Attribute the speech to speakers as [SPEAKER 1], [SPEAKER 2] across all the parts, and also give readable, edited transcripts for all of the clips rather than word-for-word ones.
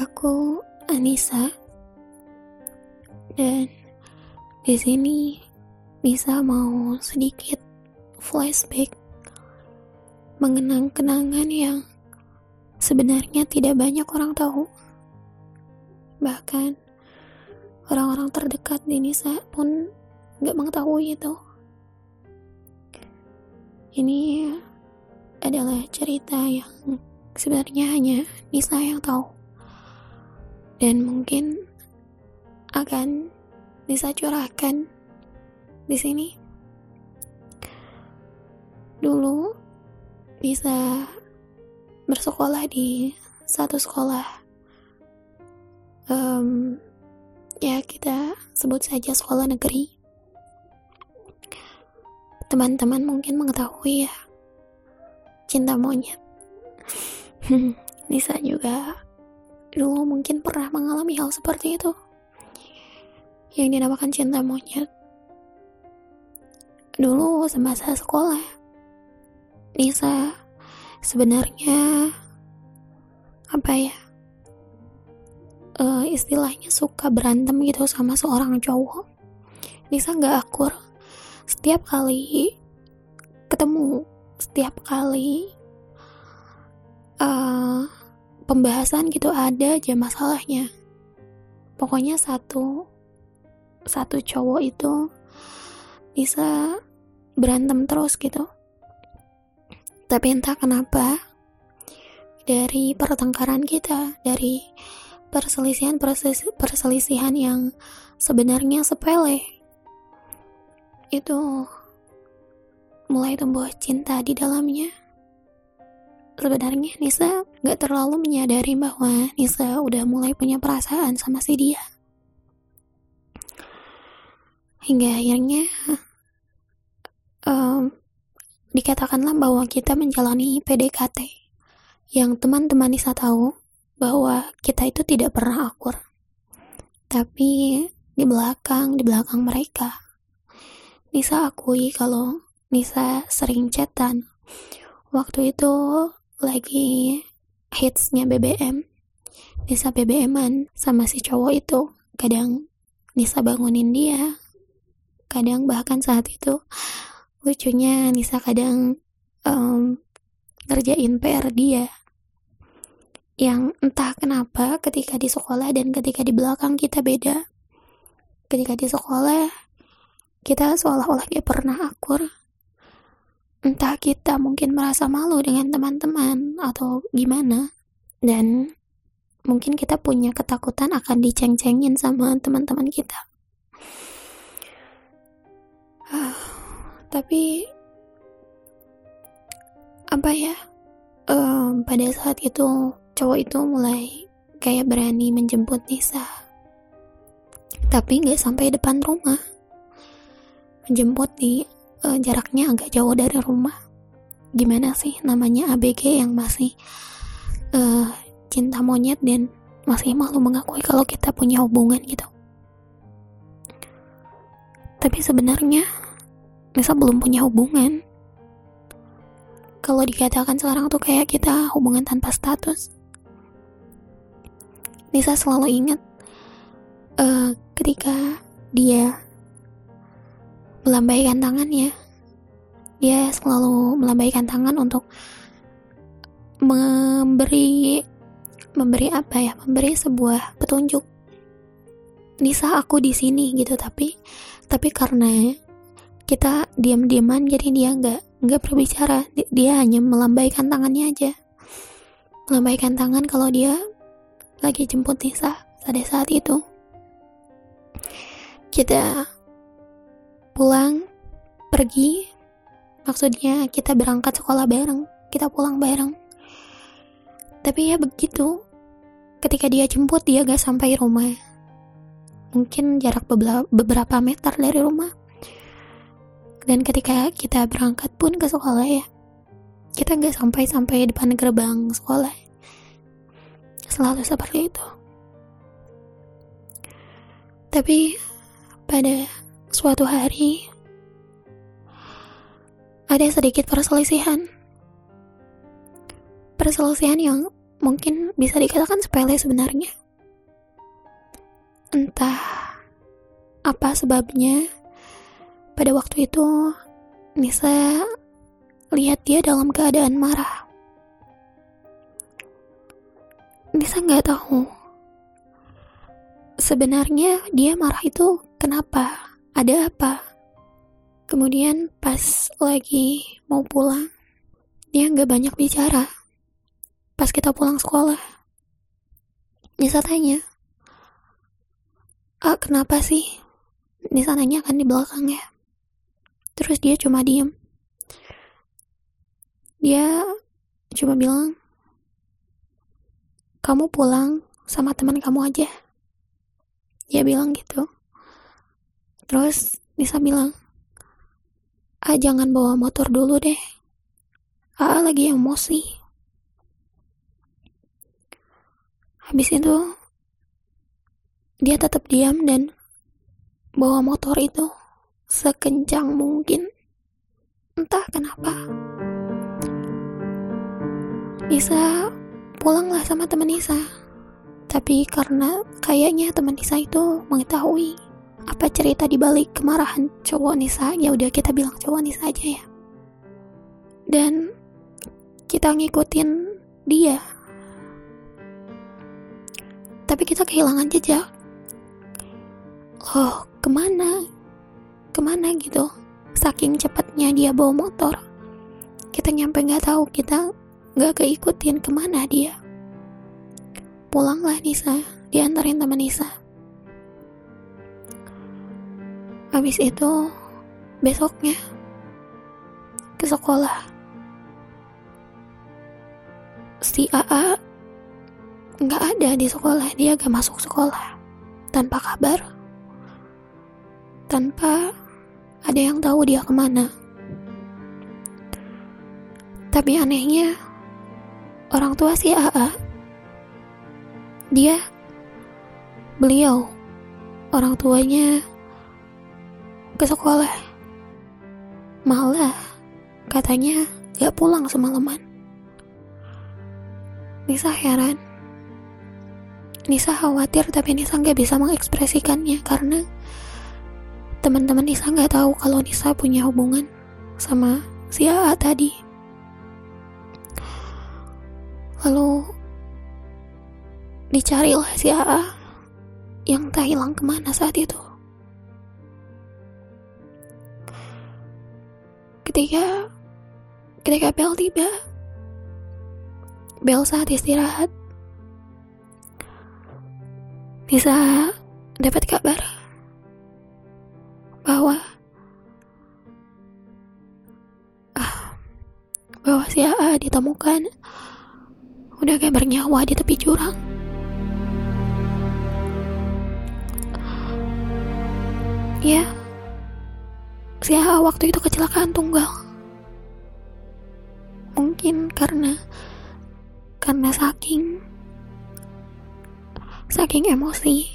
[SPEAKER 1] Aku Anissa, dan di sini Nisa mau sedikit flashback mengenang kenangan yang sebenarnya tidak banyak orang tahu. Bahkan orang-orang terdekat di Nisa pun gak mengetahui itu. Ini adalah cerita yang sebenarnya hanya Nisa yang tahu, dan mungkin akan Nisa curahkan di sini. Dulu Nisa bersekolah di satu sekolah, ya kita sebut saja sekolah negeri. Teman-teman mungkin mengetahui ya, cinta monyet. Nisa juga dulu mungkin pernah mengalami hal seperti itu, yang dinamakan cinta monyet. Dulu semasa sekolah, Nisa sebenarnya istilahnya suka berantem gitu sama seorang cowok. Nisa gak akur. Setiap kali ketemu, setiap kali pembahasan gitu ada aja masalahnya. Pokoknya satu cowok itu bisa berantem terus gitu. Tapi entah kenapa, dari pertengkaran kita, dari perselisihan yang sebenarnya sepele, itu mulai tumbuh cinta di dalamnya. Sebenarnya Nisa gak terlalu menyadari bahwa Nisa udah mulai punya perasaan sama si dia. Hingga akhirnya dikatakanlah bahwa kita menjalani PDKT, yang teman-teman Nisa tahu bahwa kita itu tidak pernah akur. Tapi di belakang mereka, Nisa akui kalau Nisa sering chatan. Waktu itu lagi hitsnya BBM. Nisa BBM-an sama si cowok itu. Kadang Nisa bangunin dia, kadang bahkan saat itu lucunya Nisa kadang ngerjain PR dia, yang entah kenapa ketika di sekolah dan ketika di belakang kita beda. Ketika di sekolah kita seolah-olah gak pernah akur. Entah kita mungkin merasa malu dengan teman-teman atau gimana, dan mungkin kita punya ketakutan akan diceng-cengin sama teman-teman kita. Tapi pada saat itu cowok itu mulai kayak berani menjemput Nisa, tapi gak sampai depan rumah. Menjemput di jaraknya agak jauh dari rumah. Gimana sih namanya ABG yang masih cinta monyet dan masih malu mengakui kalau kita punya hubungan gitu. Tapi sebenarnya Nisa belum punya hubungan. Kalau dikatakan sekarang tuh kayak kita hubungan tanpa status. Nisa selalu ingat ketika dia melambaikan tangannya. Dia selalu melambaikan tangan untuk memberi sebuah petunjuk. Nisa, aku di sini gitu. Tapi karena kita diam-diaman, jadi dia nggak berbicara. Dia hanya melambaikan tangannya aja. Melambaikan tangan kalau dia lagi jemput Nisa pada saat itu. Kita pergi, maksudnya kita berangkat sekolah bareng, kita pulang bareng. Tapi ya begitu, ketika dia jemput dia gak sampai rumah, mungkin jarak beberapa meter dari rumah. Dan ketika kita berangkat pun ke sekolah ya, kita gak sampai depan gerbang sekolah. Selalu seperti itu. Tapi pada suatu hari ada sedikit perselisihan yang mungkin bisa dikatakan sepele sebenarnya. Entah apa sebabnya, pada waktu itu Nisa lihat dia dalam keadaan marah. Nisa nggak tahu sebenarnya dia marah itu kenapa, ada apa. Kemudian pas lagi mau pulang, dia nggak banyak bicara. Pas kita pulang sekolah, Nisa tanya, kenapa sih? Nisa nanya kan di belakangnya. Terus dia cuma diem. Dia cuma bilang, kamu pulang sama teman kamu aja. Dia bilang gitu. Terus Nisa bilang, jangan bawa motor dulu deh. Lagi emosi. Habis itu dia tetap diam dan bawa motor itu sekencang mungkin. Entah kenapa. Nisa pulanglah sama teman Nisa. Tapi karena kayaknya teman Nisa itu mengetahui apa cerita di balik kemarahan cowok Nisa, ya udah kita bilang cowok Nisa aja ya. Dan kita ngikutin dia. Tapi kita kehilangan jejak. Kemana gitu. Saking cepatnya dia bawa motor, kita nyampe gak tahu, kita gak keikutin kemana dia. Pulanglah Nisa, diantarin teman Nisa. Habis itu besoknya ke sekolah, si AA gak ada di sekolah. Dia gak masuk sekolah tanpa kabar, tanpa ada yang tahu dia kemana. Tapi anehnya, orang tua si AA, beliau orang tuanya ke sekolah, malah katanya gak pulang semalaman. Nisa heran, Nisa khawatir, tapi Nisa gak bisa mengekspresikannya karena teman-teman Nisa gak tahu kalau Nisa punya hubungan sama si AA tadi. Lalu dicarilah si AA yang tak hilang kemana saat itu. Ketika bel tiba, bel saat istirahat, Nisa dapat kabar bahwa si AA ditemukan udah gak bernyawa di tepi jurang. Ya, si AA waktu itu kecelakaan tunggal. Mungkin karena saking emosi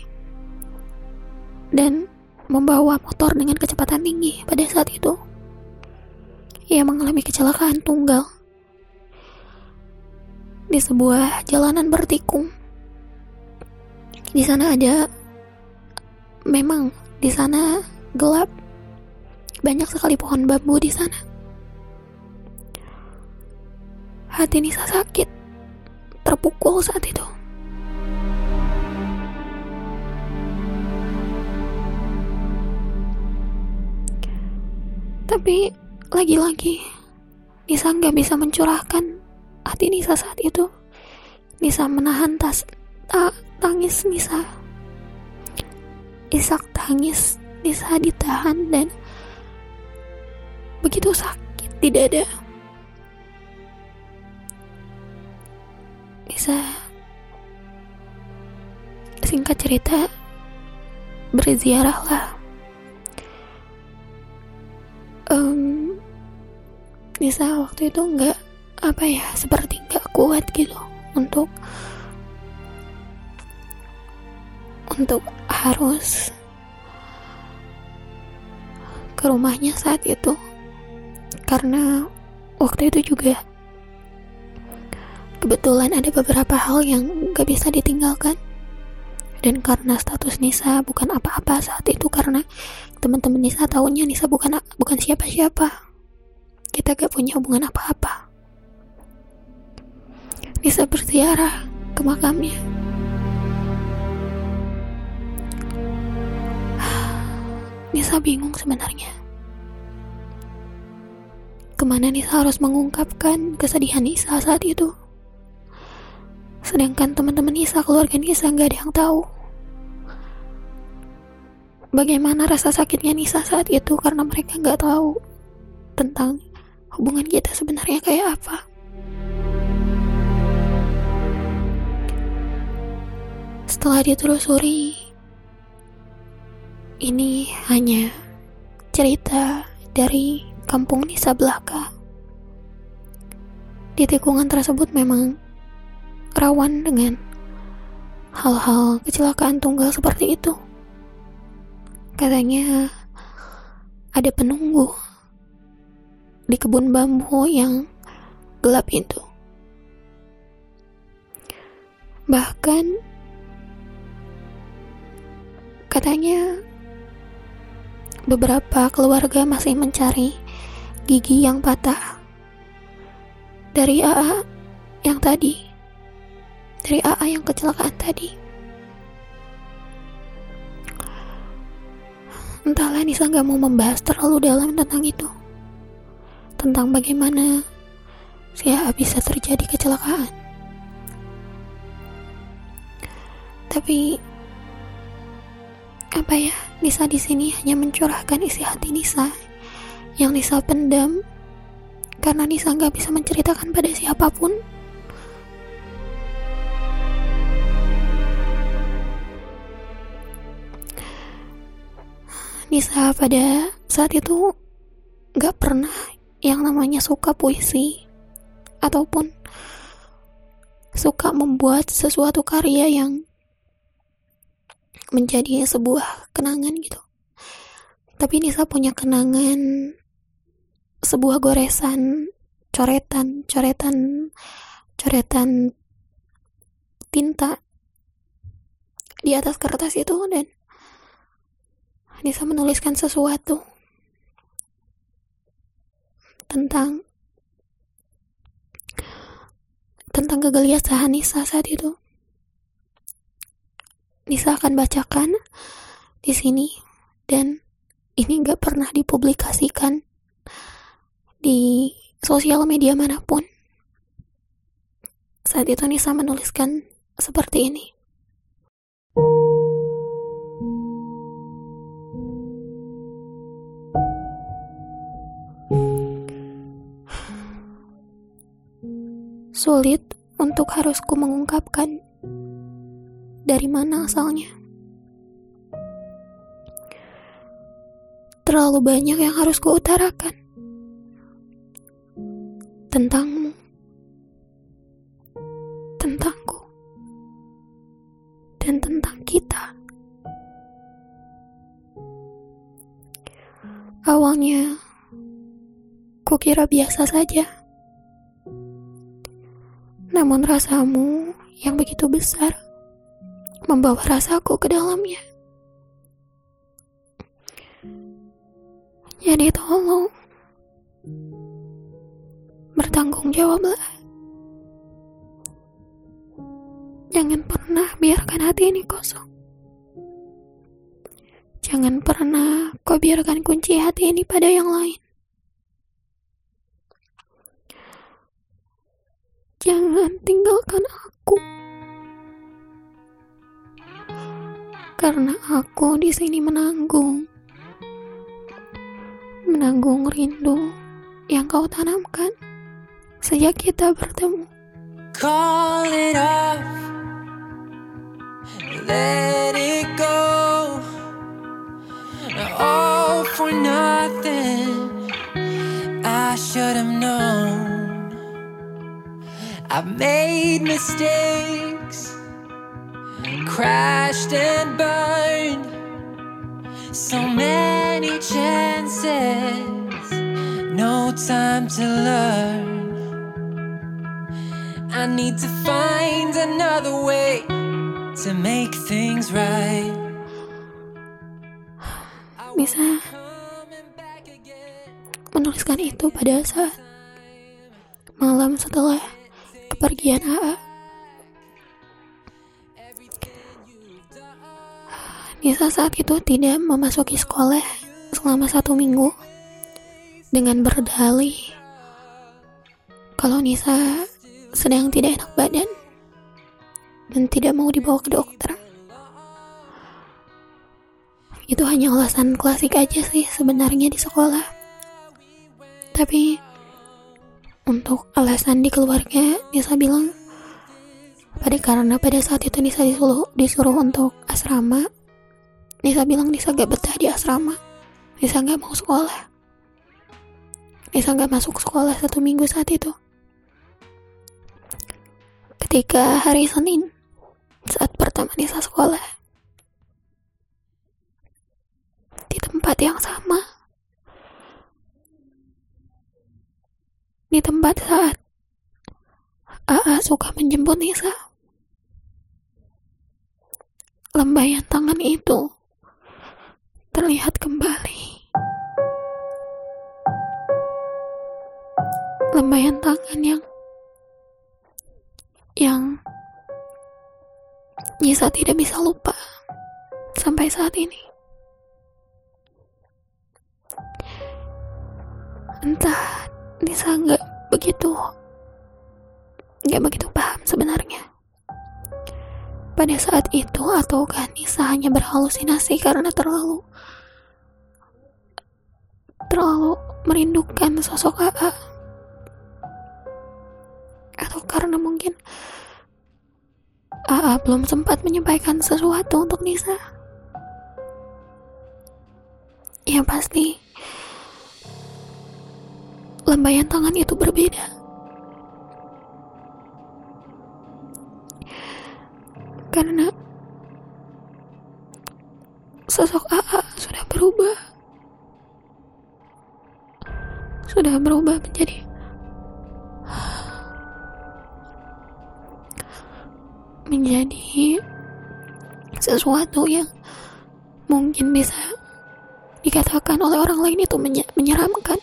[SPEAKER 1] dan membawa motor dengan kecepatan tinggi pada saat itu, ia mengalami kecelakaan tunggal di sebuah jalanan bertikung. Di sana memang di sana gelap, banyak sekali pohon bambu di sana. Hati Nisa sakit, terpukul saat itu. Tapi lagi-lagi Nisa gak bisa mencurahkan hati Nisa saat itu. Nisa menahan tangis Nisa. Isak tangis Nisa ditahan dan begitu sakit di dada. Nisa, singkat cerita, berziarahlah. Nisa waktu itu seperti nggak kuat gitu untuk harus ke rumahnya saat itu, karena waktu itu juga kebetulan ada beberapa hal yang gak bisa ditinggalkan. Dan karena status Nisa bukan apa-apa saat itu, karena teman-teman Nisa tahunya Nisa bukan siapa-siapa, kita gak punya hubungan apa-apa. Nisa berziarah ke makamnya. Nisa bingung sebenarnya. Kemana Nisa harus mengungkapkan kesedihan Nisa saat itu? Sedangkan teman-teman Nisa, keluarga Nisa, gak ada yang tahu bagaimana rasa sakitnya Nisa saat itu, karena mereka gak tahu tentang hubungan kita sebenarnya kayak apa. Setelah ditelusuri, ini hanya cerita dari kampung Nisa belaka. Di tikungan tersebut memang rawan dengan hal-hal kecelakaan tunggal seperti itu. Katanya ada penunggu di kebun bambu yang gelap itu. Bahkan katanya beberapa keluarga masih mencari gigi yang patah dari AA yang tadi, dari AA yang kecelakaan tadi. Entahlah, Nisa gak mau membahas terlalu dalam tentang itu, tentang bagaimana si AA bisa terjadi kecelakaan. Tapi apa ya, Nisa di sini hanya mencurahkan isi hati Nisa yang Nisa pendam karena Nisa gak bisa menceritakan pada siapapun. Nisa pada saat itu gak pernah yang namanya suka puisi ataupun suka membuat sesuatu karya yang menjadi sebuah kenangan gitu. Tapi Nisa punya kenangan sebuah goresan coretan tinta di atas kertas itu, dan Nisa menuliskan sesuatu tentang kegelisahan Nisa saat itu. Nisa akan bacakan di sini, dan ini gak pernah dipublikasikan di sosial media manapun. Saat itu Nisa menuliskan seperti ini. Sulit untuk harus ku mengungkapkan dari mana asalnya. Terlalu banyak yang harus ku utarakan tentangmu, tentangku, dan tentang kita. Awalnya kukira biasa saja, namun rasamu yang begitu besar membawa rasaku ke dalamnya. Jadi tolong bertanggung jawablah. Jangan pernah biarkan hati ini kosong. Jangan pernah kau biarkan kunci hati ini pada yang lain. Jangan tinggalkan aku, karena aku di sini menanggung rindu yang kau tanamkan sejak kita bertemu.
[SPEAKER 2] Call it off, let it go, all for nothing. I should have known. I've made mistakes, crashed and burned, so many chances, no time to learn. I need to find another way to make things right.
[SPEAKER 1] Nisa menuliskan itu pada saat malam setelah kepergian AA. Nisa saat itu tidak memasuki sekolah selama 1 minggu dengan berdalih kalau Nisa sedang tidak enak badan dan tidak mau dibawa ke dokter. Itu hanya alasan klasik aja sih sebenarnya di sekolah. Tapi untuk alasan di keluarga, Nisa bilang karena pada saat itu Nisa disuruh untuk asrama. Nisa bilang Nisa gak betah di asrama. Nisa gak mau sekolah. Nisa gak masuk sekolah 1 minggu saat itu. Ketika hari Senin, saat pertama Nisa sekolah, di tempat yang sama, di tempat saat AA suka menjemput Nisa, lambaian tangan itu terlihat kembali. Lambaian tangan yang Nisa tidak bisa lupa sampai saat ini. Entah Nisa gak begitu paham sebenarnya pada saat itu, ataukah Nisa hanya berhalusinasi karena terlalu merindukan sosok AA, atau karena mungkin AA belum sempat menyampaikan sesuatu untuk Nisa. Yang pasti lambaian tangan itu berbeda. Karena sosok AA sudah berubah menjadi sesuatu yang mungkin bisa dikatakan oleh orang lain itu menyeramkan.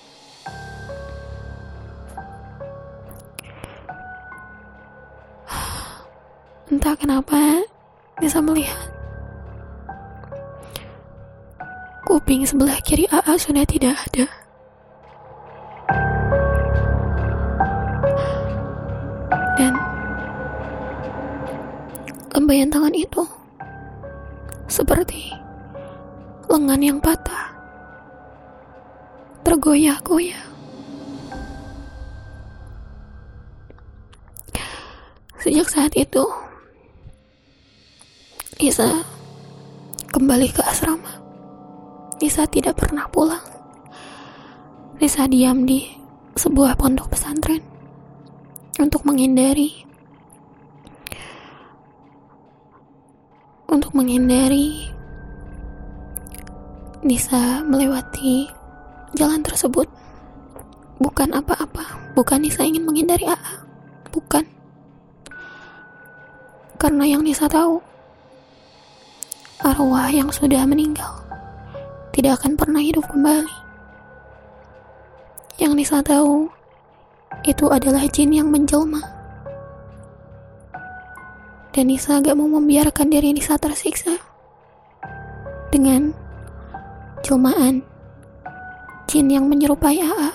[SPEAKER 1] Entah kenapa bisa melihat kuping sebelah kiri AA sudah tidak ada. Dan lambaian tangan itu seperti lengan yang patah, tergoyah-goyah. Sejak saat itu Nisa kembali ke asrama. Nisa tidak pernah pulang. Nisa diam di sebuah pondok pesantren untuk menghindari Nisa melewati jalan tersebut. Bukan apa-apa, bukan Nisa ingin menghindari AA, bukan. Karena yang Nisa tahu, arwah yang sudah meninggal tidak akan pernah hidup kembali. Yang Nisa tahu, itu adalah jin yang menjelma. Dan Nisa gak mau membiarkan diri Nisa tersiksa dengan jelmaan jin yang menyerupai AA.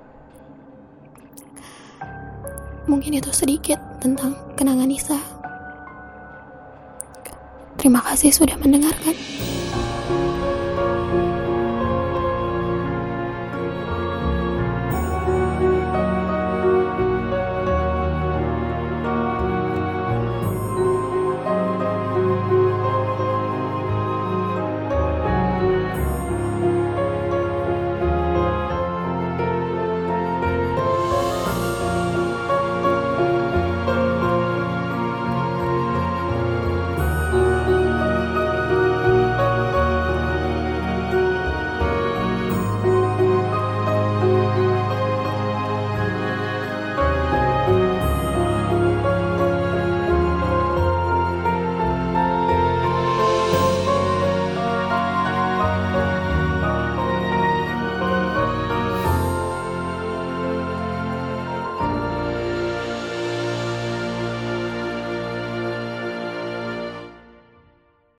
[SPEAKER 1] Mungkin itu sedikit tentang kenangan Nisa. Terima kasih sudah mendengarkan.